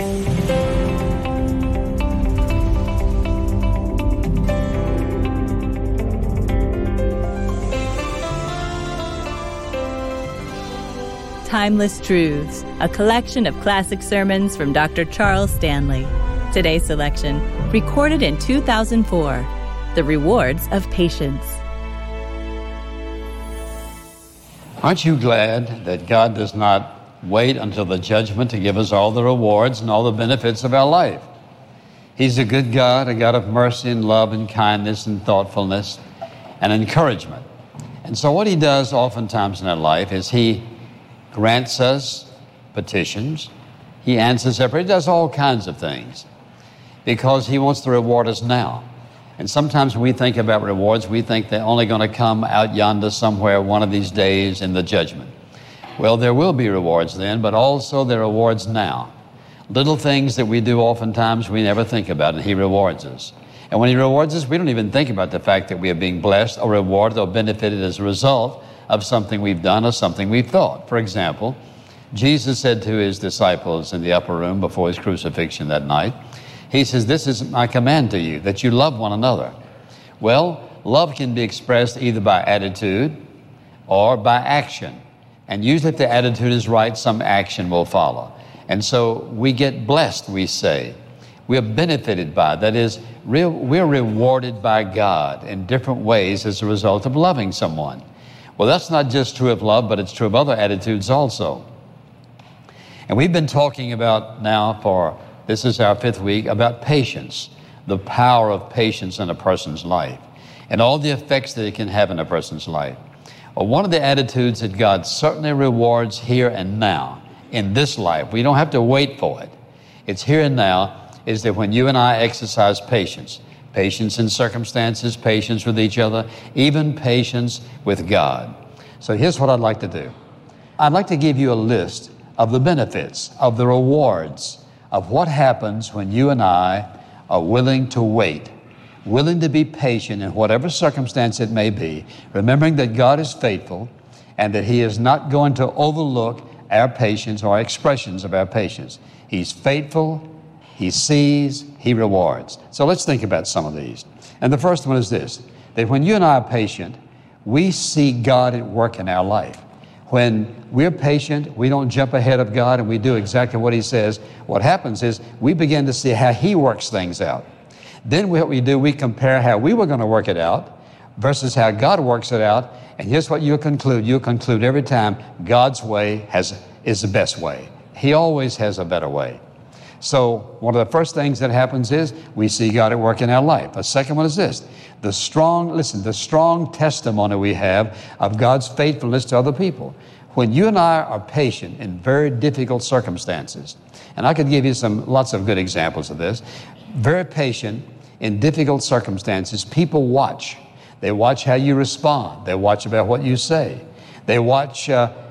Timeless Truths, a collection of classic sermons from Dr. Charles Stanley. Today's selection, recorded in 2004, The Rewards of Patience. Aren't you glad that God does not wait until the judgment to give us all the rewards and all the benefits of our life? He's a good God, a God of mercy and love and kindness and thoughtfulness and encouragement. And so what he does oftentimes in our life is he grants us petitions. He answers our prayers. He does all kinds of things because he wants to reward us now. And sometimes when we think about rewards, we think they're only going to come out yonder somewhere one of these days in the judgment. Well, there will be rewards then, but also there are rewards now. Little things that we do oftentimes we never think about, and he rewards us. And when he rewards us, we don't even think about the fact that we are being blessed or rewarded or benefited as a result of something we've done or something we've thought. For example, Jesus said to his disciples in the upper room before his crucifixion that night, he says, "This is my command to you, that you love one another." Well, love can be expressed either by attitude or by action. And usually if the attitude is right, some action will follow. And so we get blessed, we say. We are benefited by, that is, we're rewarded by God in different ways as a result of loving someone. Well, that's not just true of love, but it's true of other attitudes also. And we've been talking about now this is our 5th week, about patience, the power of patience in a person's life, and all the effects that it can have in a person's life. Well, one of the attitudes that God certainly rewards here and now, in this life, we don't have to wait for it. It's here and now, is that when you and I exercise patience in circumstances, patience with each other, even patience with God. So here's what I'd like to do. I'd like to give you a list of the benefits, of the rewards, of what happens when you and I are willing to wait, willing to be patient in whatever circumstance it may be, remembering that God is faithful and that he is not going to overlook our patience or expressions of our patience. He's faithful, he sees, he rewards. So let's think about some of these. And the first one is this, that when you and I are patient, we see God at work in our life. When we're patient, we don't jump ahead of God and we do exactly what he says. What happens is we begin to see how he works things out. Then what we do, we compare how we were going to work it out versus how God works it out. And here's what you'll conclude. You'll conclude every time God's way is the best way. He always has a better way. So one of the first things that happens is we see God at work in our life. The second one is this, the strong testimony we have of God's faithfulness to other people. When you and I are patient in very difficult circumstances, and I could give you lots of good examples of this, very patient in difficult circumstances, people watch. They watch how you respond. They watch about what you say. They watch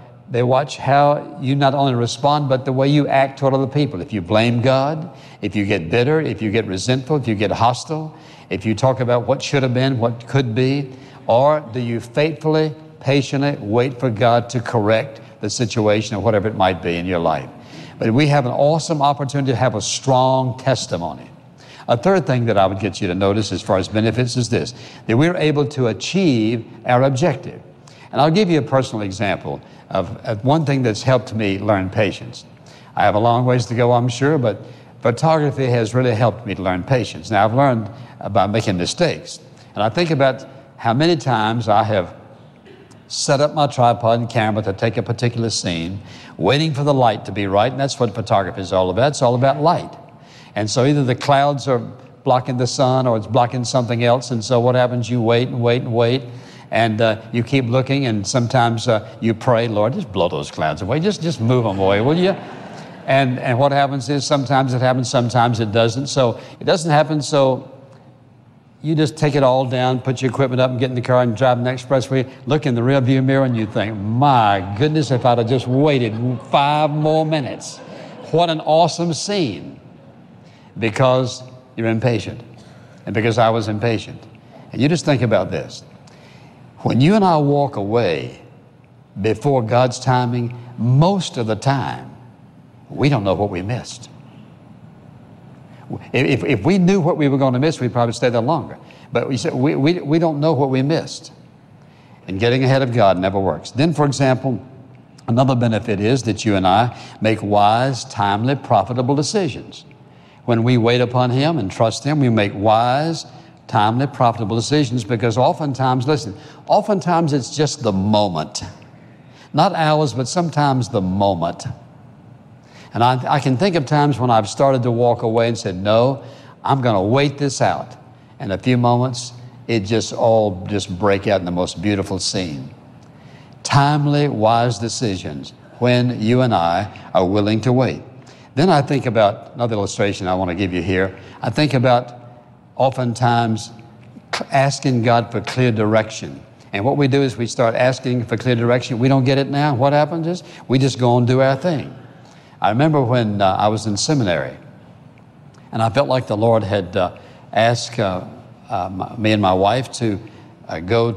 how you not only respond, but the way you act toward other people. If you blame God, if you get bitter, if you get resentful, if you get hostile, if you talk about what should have been, what could be, or do you faithfully, patiently wait for God to correct the situation or whatever it might be in your life. But we have an awesome opportunity to have a strong testimony. A third thing that I would get you to notice as far as benefits is this, that we're able to achieve our objective. And I'll give you a personal example of one thing that's helped me learn patience. I have a long ways to go, I'm sure, but photography has really helped me to learn patience. Now, I've learned about making mistakes. And I think about how many times I have set up my tripod and camera to take a particular scene, waiting for the light to be right, and that's what photography is all about. It's all about light. And so either the clouds are blocking the sun or it's blocking something else, and so what happens? You wait and wait and wait, and you keep looking, and sometimes you pray, Lord, just blow those clouds away. Just move them away, will you? And what happens is sometimes it happens, sometimes it doesn't. So it doesn't happen, so you just take it all down, put your equipment up and get in the car and drive the expressway, look in the rearview mirror and you think, my goodness, if I'd have just waited 5 more minutes. What an awesome scene. Because you're impatient. And because I was impatient. And you just think about this. When you and I walk away before God's timing, most of the time, we don't know what we missed. If we knew what we were going to miss, we'd probably stay there longer. But we don't know what we missed. And getting ahead of God never works. Then, for example, another benefit is that you and I make wise, timely, profitable decisions. When we wait upon Him and trust Him, we make wise, timely, profitable decisions, because oftentimes it's just the moment. Not hours, but sometimes the moment. And I can think of times when I've started to walk away and said, no, I'm going to wait this out. And a few moments, it just all break out in the most beautiful scene. Timely, wise decisions when you and I are willing to wait. Then I think about another illustration I want to give you here. I think about oftentimes asking God for clear direction. And what we do is we start asking for clear direction. We don't get it now. What happens is we just go and do our thing. I remember when I was in seminary, and I felt like the Lord had asked me and my wife to go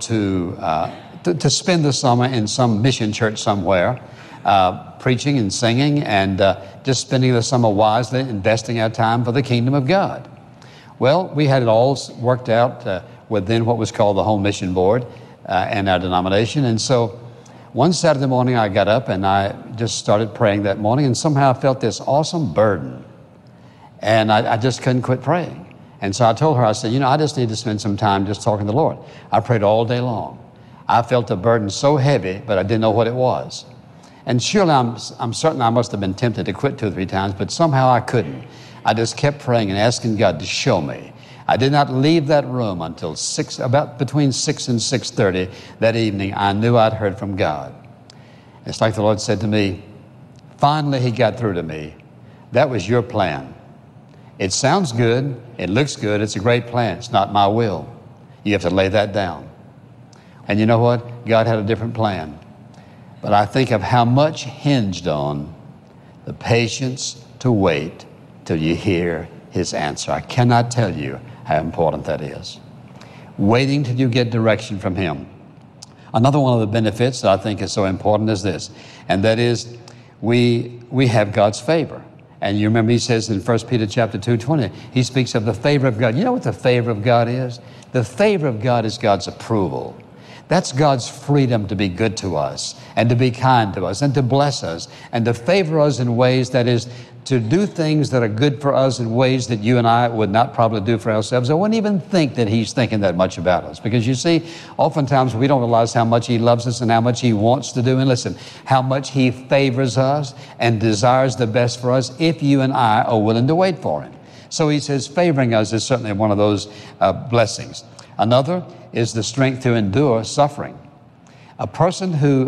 to spend the summer in some mission church somewhere, preaching and singing, and just spending the summer wisely, investing our time for the kingdom of God. Well, we had it all worked out within what was called the Home Mission Board and our denomination. And so one Saturday morning I got up and I just started praying that morning, and somehow I felt this awesome burden. And I just couldn't quit praying. And so I told her, I said, I just need to spend some time just talking to the Lord. I prayed all day long. I felt the burden so heavy, but I didn't know what it was. And surely I'm certain I must have been tempted to quit 2 or 3 times, but somehow I couldn't. I just kept praying and asking God to show me. I did not leave that room until about between 6 and 6:30 that evening. I knew I'd heard from God. It's like the Lord said to me, finally He got through to me. That was your plan. It sounds good. It looks good. It's a great plan. It's not my will. You have to lay that down. And you know what? God had a different plan. But I think of how much hinged on the patience to wait till you hear His answer. I cannot tell you how important that is. Waiting till you get direction from Him. Another one of the benefits that I think is so important is this, and that is we have God's favor. And you remember He says in 1 Peter chapter 2:20, He speaks of the favor of God. You know what the favor of God is? The favor of God is God's approval. That's God's freedom to be good to us and to be kind to us and to bless us and to favor us in ways, that is, to do things that are good for us in ways that you and I would not probably do for ourselves. I wouldn't even think that He's thinking that much about us, because you see, oftentimes we don't realize how much He loves us and how much He wants to do. And listen, how much He favors us and desires the best for us if you and I are willing to wait for Him. So He says favoring us is certainly one of those blessings. Another is the strength to endure suffering. A person who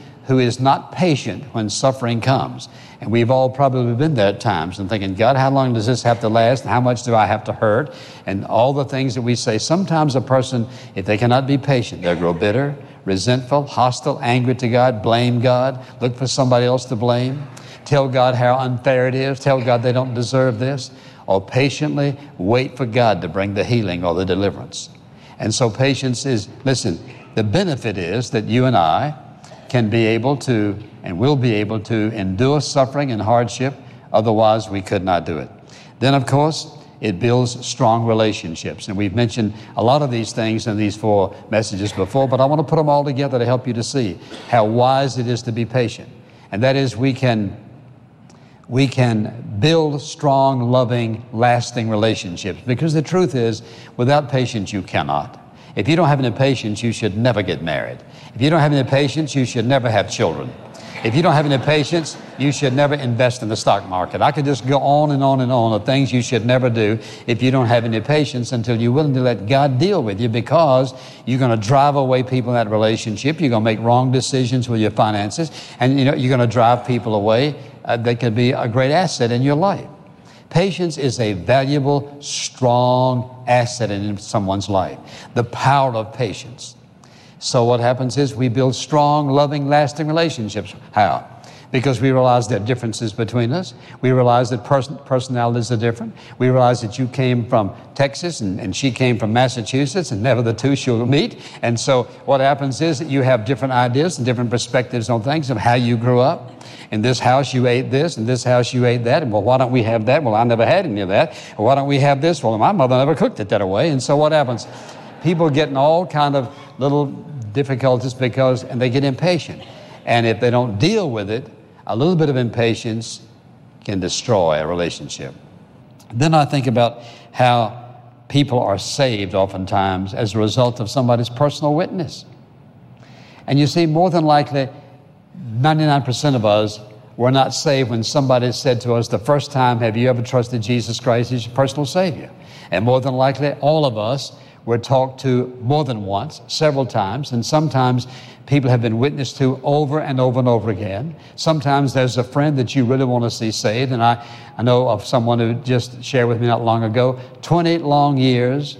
is not patient when suffering comes. And we've all probably been there at times and thinking, God, how long does this have to last? How much do I have to hurt? And all the things that we say. Sometimes a person, if they cannot be patient, they'll grow bitter, resentful, hostile, angry to God, blame God, look for somebody else to blame, tell God how unfair it is, tell God they don't deserve this, or patiently wait for God to bring the healing or the deliverance. And so patience is, the benefit is that you and I can be able to and will be able to endure suffering and hardship. Otherwise, we could not do it. Then, of course, it builds strong relationships. And we've mentioned a lot of these things in these 4 messages before, but I want to put them all together to help you to see how wise it is to be patient. And that is, we can build strong, loving, lasting relationships. Because the truth is, without patience, you cannot. If you don't have any patience, you should never get married. If you don't have any patience, you should never have children. If you don't have any patience, you should never invest in the stock market. I could just go on and on and on of things you should never do if you don't have any patience, until you're willing to let God deal with you, because you're going to drive away people in that relationship. You're going to make wrong decisions with your finances, and you're going to drive people away that could be a great asset in your life. Patience is a valuable, strong asset in someone's life. The power of patience. So what happens is we build strong, loving, lasting relationships. How? Because we realize there are differences between us. We realize that personalities are different. We realize that you came from Texas and she came from Massachusetts, and never the two shall meet. And so what happens is that you have different ideas and different perspectives on things of how you grew up. In this house you ate this, in this house you ate that. And well, why don't we have that? Well, I never had any of that. Well, why don't we have this? Well, my mother never cooked it that way. And so what happens? People get in all kind of little difficulties and they get impatient. And if they don't deal with it, a little bit of impatience can destroy a relationship. Then I think about how people are saved oftentimes as a result of somebody's personal witness. And you see, more than likely, 99% of us were not saved when somebody said to us the first time, have you ever trusted Jesus Christ as your personal Savior? And more than likely, all of us were talked to more than once, several times, and sometimes people have been witnessed to over and over and over again. Sometimes there's a friend that you really want to see saved, and I know of someone who just shared with me not long ago, 20 long years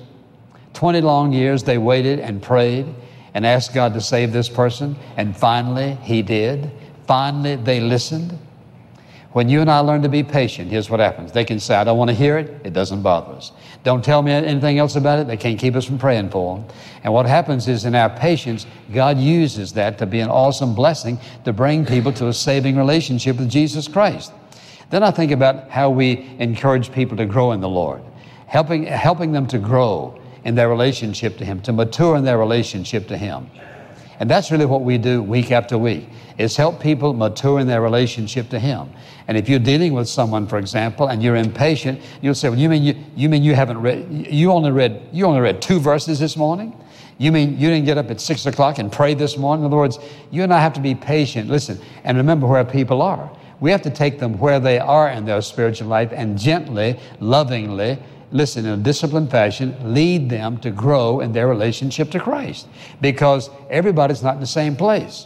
they waited and prayed and asked God to save this person, and finally He did. Finally they listened. When you and I learn to be patient, here's what happens. They can say, I don't want to hear it. It doesn't bother us. Don't tell me anything else about it. They can't keep us from praying for them. And what happens is in our patience, God uses that to be an awesome blessing to bring people to a saving relationship with Jesus Christ. Then I think about how we encourage people to grow in the Lord, helping them to grow in their relationship to Him, to mature in their relationship to Him. And that's really what we do week after week, is help people mature in their relationship to Him. And if you're dealing with someone, for example, and you're impatient, you'll say, well, you mean you haven't read, you only read 2 verses this morning? You mean you didn't get up at 6 o'clock and pray this morning? In other words, you and I have to be patient. Listen, and remember where people are. We have to take them where they are in their spiritual life and gently, lovingly, listen, in a disciplined fashion, lead them to grow in their relationship to Christ. Because everybody's not in the same place.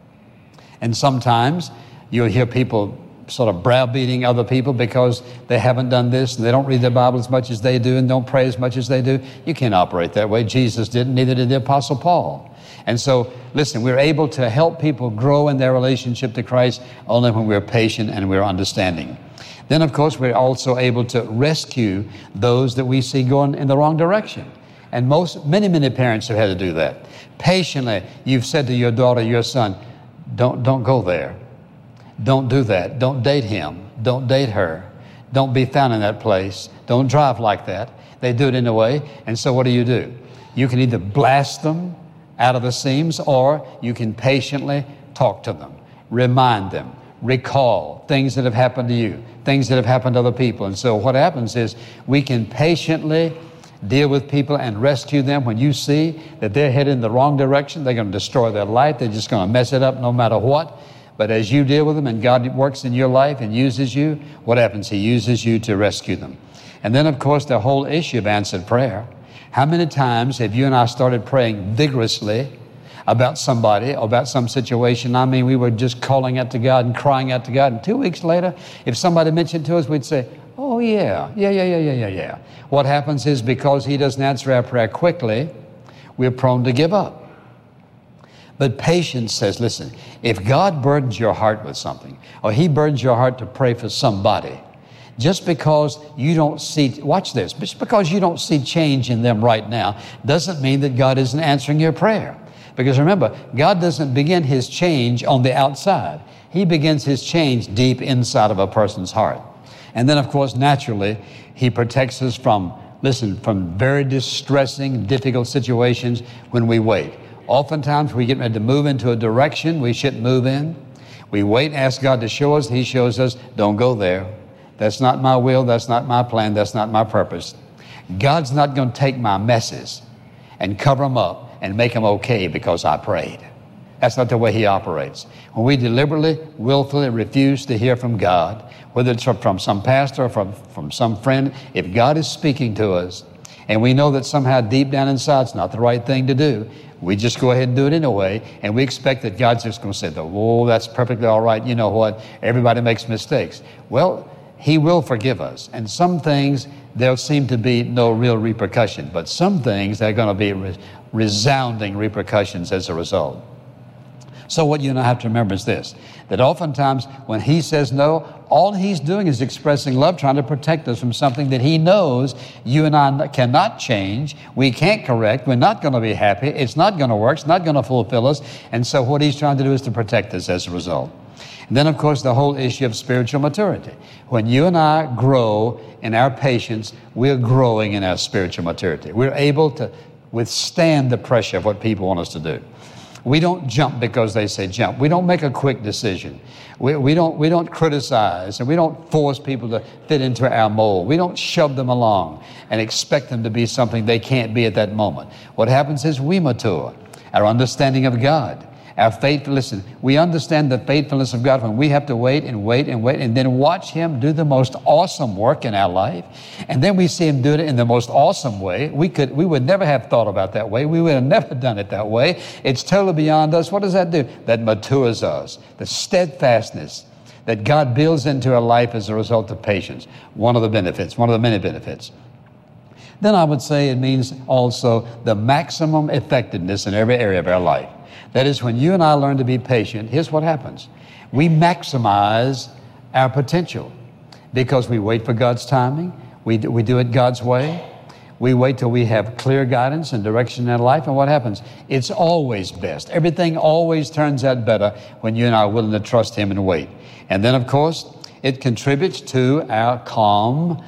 And sometimes you'll hear people sort of browbeating other people because they haven't done this and they don't read their Bible as much as they do and don't pray as much as they do. You can't operate that way. Jesus didn't, neither did the Apostle Paul. And so, listen, we're able to help people grow in their relationship to Christ only when we're patient and we're understanding. Then, of course, we're also able to rescue those that we see going in the wrong direction. And many parents have had to do that. Patiently, you've said to your daughter, your son, don't go there. Don't do that. Don't date him. Don't date her. Don't be found in that place. Don't drive like that. They do it in a way. And so what do? You can either blast them out of the seams, or you can patiently talk to them, remind them, recall things that have happened to you, things that have happened to other people. And so what happens is we can patiently deal with people and rescue them. When you see that they're headed in the wrong direction, they're going to destroy their life. They're just going to mess it up no matter what. But as you deal with them and God works in your life and uses you, what happens? He uses you to rescue them. And then, of course, the whole issue of answered prayer. How many times have you and I started praying vigorously about somebody or about some situation? I mean, we were just calling out to God and crying out to God. And 2 weeks later, if somebody mentioned to us, we'd say, oh, yeah. What happens is because He doesn't answer our prayer quickly, we're prone to give up. But patience says, listen, if God burdens your heart with something, or He burdens your heart to pray for somebody, just because you don't see, watch this, just because you don't see change in them right now, doesn't mean that God isn't answering your prayer. Because remember, God doesn't begin His change on the outside. He begins His change deep inside of a person's heart. And then, of course, naturally, He protects us from very distressing, difficult situations when we wait. Oftentimes, we get ready to move into a direction we shouldn't move in. We wait, ask God to show us. He shows us, don't go there. That's not my will. That's not my plan. That's not my purpose. God's not going to take my messes and cover them up and make them okay because I prayed. That's not the way He operates. When we deliberately, willfully refuse to hear from God, whether it's from some pastor or from some friend, if God is speaking to us and we know that somehow deep down inside it's not the right thing to do, we just go ahead and do it anyway, and we expect that God's just going to say, oh, that's perfectly all right. You know what? Everybody makes mistakes. Well, He will forgive us. And some things, there'll seem to be no real repercussion. But some things, there are going to be resounding repercussions as a result. So what you and I have to remember is this, that oftentimes when He says no, all He's doing is expressing love, trying to protect us from something that He knows you and I cannot change, we can't correct, we're not going to be happy, it's not going to work, it's not going to fulfill us. And so what He's trying to do is to protect us as a result. And then, of course, the whole issue of spiritual maturity. When you and I grow in our patience, we're growing in our spiritual maturity. We're able to withstand the pressure of what people want us to do. We don't jump because they say jump. We don't make a quick decision. We don't criticize, and we don't force people to fit into our mold. We don't shove them along and expect them to be something they can't be at that moment. What happens is we mature. Our understanding of God, our faith, listen, we understand the faithfulness of God when we have to wait and wait and wait and then watch Him do the most awesome work in our life. And then we see Him do it in the most awesome way. We would never have thought about that way. We would have never done it that way. It's totally beyond us. What does that do? That matures us. The steadfastness that God builds into our life as a result of patience. One of the benefits, one of the many benefits. Then I would say it means also the maximum effectiveness in every area of our life. That is, when you and I learn to be patient, here's what happens. We maximize our potential because we wait for God's timing. We do it God's way. We wait till we have clear guidance and direction in our life. And what happens? It's always best. Everything always turns out better when you and I are willing to trust Him and wait. And then, of course, it contributes to our calm,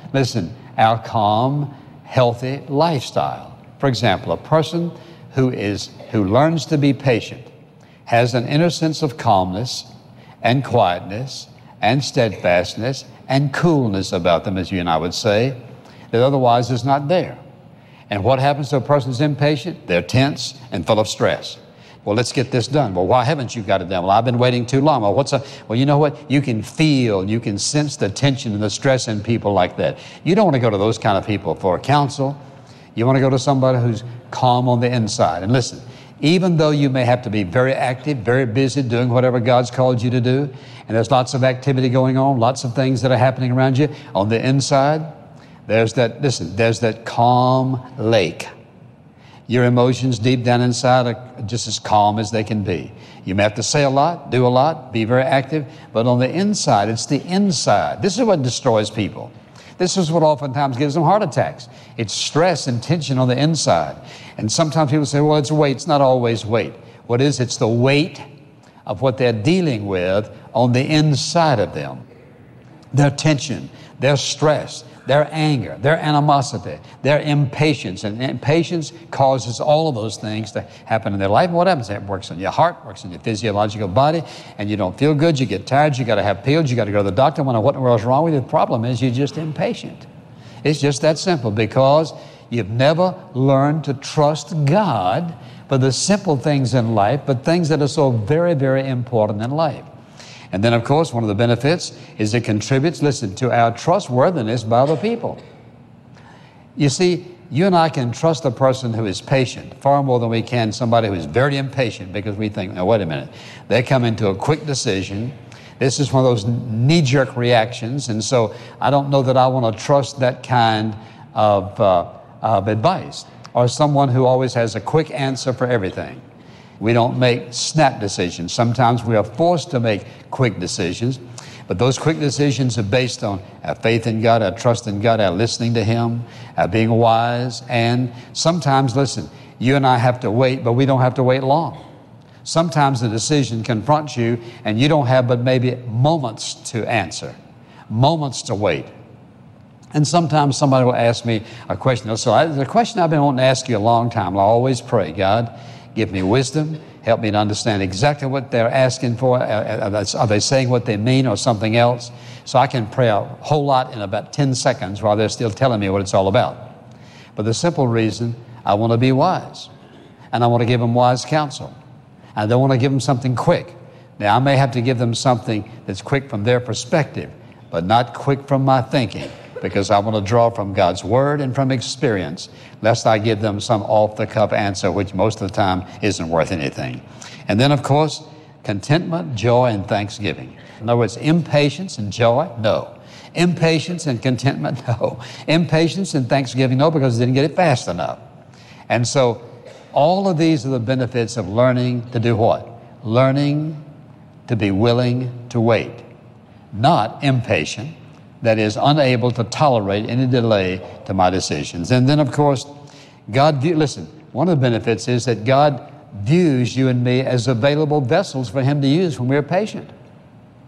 healthy lifestyle. For example, a person who learns to be patient has an inner sense of calmness and quietness and steadfastness and coolness about them, as you and I would say, that otherwise is not there. And what happens to a person who's impatient? They're tense and full of stress. Well, let's get this done. Well, why haven't you got it done? Well, I've been waiting too long. Well, you know what? You can feel, you can sense the tension and the stress in people like that. You don't want to go to those kind of people for counsel. You want to go to somebody who's calm on the inside. And listen, even though you may have to be very active, very busy doing whatever God's called you to do, and there's lots of activity going on, lots of things that are happening around you, on the inside, there's that calm lake. Your emotions deep down inside are just as calm as they can be. You may have to say a lot, do a lot, be very active, but on the inside, it's the inside. This is what destroys people. This is what oftentimes gives them heart attacks. It's stress and tension on the inside. And sometimes people say, well, it's weight. It's not always weight. What is? It's the weight of what they're dealing with on the inside of them. Their tension, their stress, their anger, their animosity, their impatience. And impatience causes all of those things to happen in their life. And what happens? It works on your heart, works on your physiological body, and you don't feel good. You get tired. You got to have pills. You got to go to the doctor. Wonder what in the world's wrong with you. The problem is you're just impatient. It's just that simple, because you've never learned to trust God for the simple things in life, but things that are so very, very important in life. And then, of course, one of the benefits is it contributes, to our trustworthiness by other people. You see, you and I can trust a person who is patient far more than we can somebody who is very impatient, because we think, now, wait a minute, they come into a quick decision. This is one of those knee-jerk reactions, and so I don't know that I want to trust that kind of advice, or someone who always has a quick answer for everything. We don't make snap decisions. Sometimes we are forced to make quick decisions, but those quick decisions are based on our faith in God, our trust in God, our listening to Him, our being wise. And sometimes, you and I have to wait, but we don't have to wait long. Sometimes the decision confronts you, and you don't have but maybe moments to answer, moments to wait. And sometimes somebody will ask me a question. The question I've been wanting to ask you a long time. I always pray, God, give me wisdom. Help me to understand exactly what they're asking for. Are they saying what they mean or something else? So I can pray a whole lot in about 10 seconds while they're still telling me what it's all about. But the simple reason, I want to be wise. And I want to give them wise counsel. I don't want to give them something quick. Now, I may have to give them something that's quick from their perspective, but not quick from my thinking, because I want to draw from God's Word and from experience, lest I give them some off-the-cuff answer, which most of the time isn't worth anything. And then, of course, contentment, joy, and thanksgiving. In other words, impatience and joy, no. Impatience and contentment, no. Impatience and thanksgiving, no, because they didn't get it fast enough. And so all of these are the benefits of learning to do what? Learning to be willing to wait, not impatient, that is unable to tolerate any delay to my decisions. And then, of course, one of the benefits is that God views you and me as available vessels for Him to use when we're patient.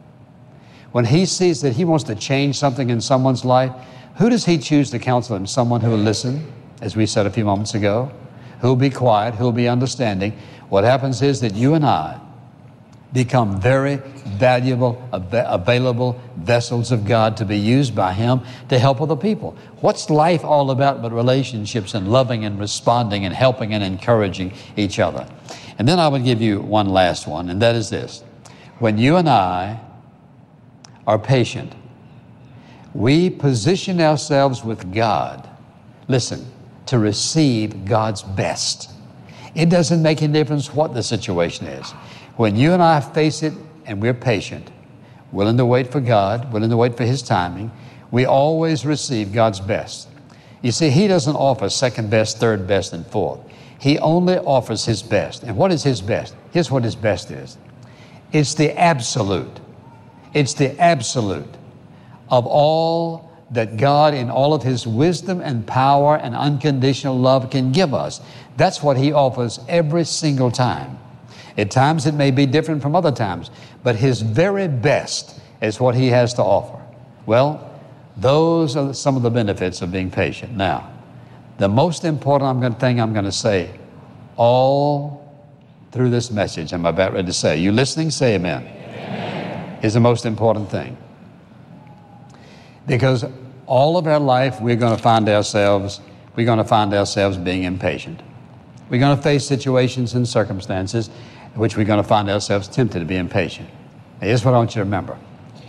When he sees that he wants to change something in someone's life, who does he choose to counsel him? Someone who will listen, as we said a few moments ago, who will be quiet, who will be understanding. What happens is that you and I become very valuable, available vessels of God to be used by Him to help other people. What's life all about but relationships and loving and responding and helping and encouraging each other? And then I would give you one last one, and that is this. When you and I are patient, we position ourselves with God, listen, to receive God's best. It doesn't make any difference what the situation is. When you and I face it and we're patient, willing to wait for God, willing to wait for His timing, we always receive God's best. You see, He doesn't offer second best, third best, and fourth. He only offers His best. And what is His best? Here's what His best is. It's the absolute. It's the absolute of all that God in all of His wisdom and power and unconditional love can give us. That's what He offers every single time. At times it may be different from other times, but His very best is what He has to offer. Well, those are some of the benefits of being patient. Now, the most important thing I'm going to say all through this message I'm about ready to say. You listening? Say amen. Amen. Is the most important thing. Because all of our life we're going to find ourselves being impatient. We're going to face situations and circumstances in which we're going to find ourselves tempted to be impatient. Now, here's what I want you to remember.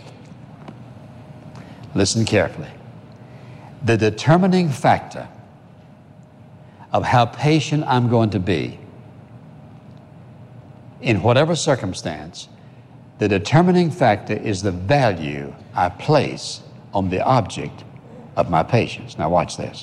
Listen carefully. The determining factor of how patient I'm going to be in whatever circumstance, the determining factor is the value I place on the object of my patience. Now watch this.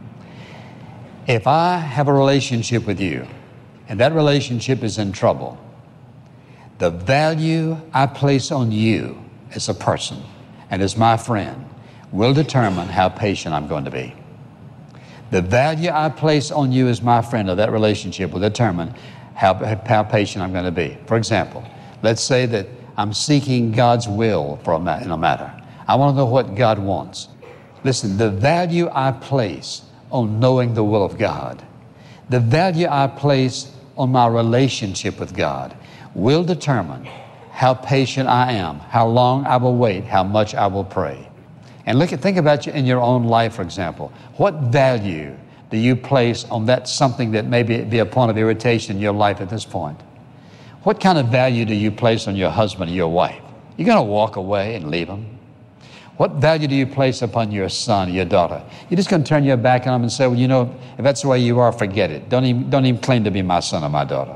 If I have a relationship with you and that relationship is in trouble, the value I place on you as a person and as my friend will determine how patient I'm going to be. The value I place on you as my friend of that relationship will determine how patient I'm going to be. For example, let's say that I'm seeking God's will in a matter. I want to know what God wants. Listen, the value I place on knowing the will of God, the value I place on my relationship with God will determine how patient I am, how long I will wait, how much I will pray. And think about you in your own life, for example. What value do you place on that something that may be a point of irritation in your life at this point? What kind of value do you place on your husband or your wife? You're going to walk away and leave them? What value do you place upon your son or your daughter? You're just going to turn your back on them and say, well, you know, if that's the way you are, forget it. Don't even claim to be my son or my daughter.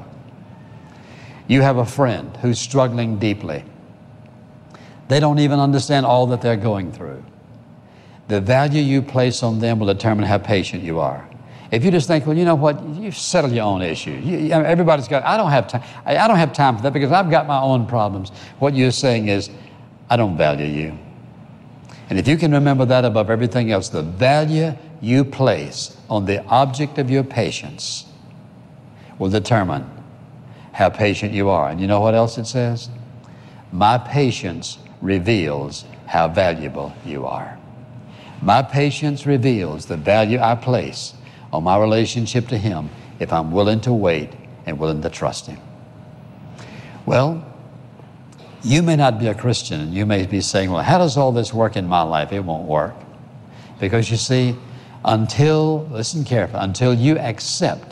You have a friend who's struggling deeply. They don't even understand all that they're going through. The value you place on them will determine how patient you are. If you just think, well, you know what, you settle your own issues. Everybody's got, I don't have time for that because I've got my own problems. What you're saying is, I don't value you. And if you can remember that above everything else, the value you place on the object of your patience will determine how patient you are. And you know what else it says? My patience reveals how valuable you are. My patience reveals the value I place on my relationship to Him if I'm willing to wait and willing to trust Him. Well, you may not be a Christian and you may be saying, well, how does all this work in my life? It won't work. Because you see, listen carefully, until you accept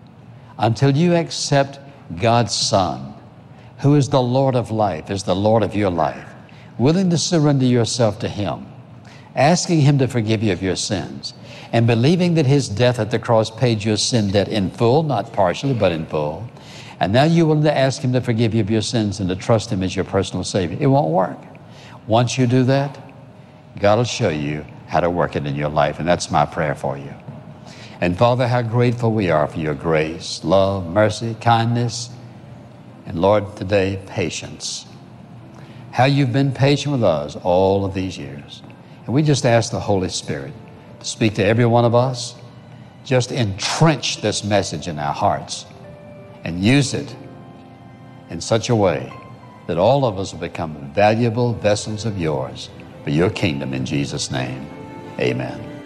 God's Son, who is the Lord of life, is the Lord of your life, willing to surrender yourself to Him, asking Him to forgive you of your sins, and believing that His death at the cross paid your sin debt in full, not partially, but in full, and now you're willing to ask Him to forgive you of your sins and to trust Him as your personal Savior, it won't work. Once you do that, God will show you how to work it in your life, and that's my prayer for you. And Father, how grateful we are for your grace, love, mercy, kindness, and Lord, today, patience. How you've been patient with us all of these years. And we just ask the Holy Spirit to speak to every one of us, just entrench this message in our hearts and use it in such a way that all of us will become valuable vessels of yours for your kingdom in Jesus' name. Amen.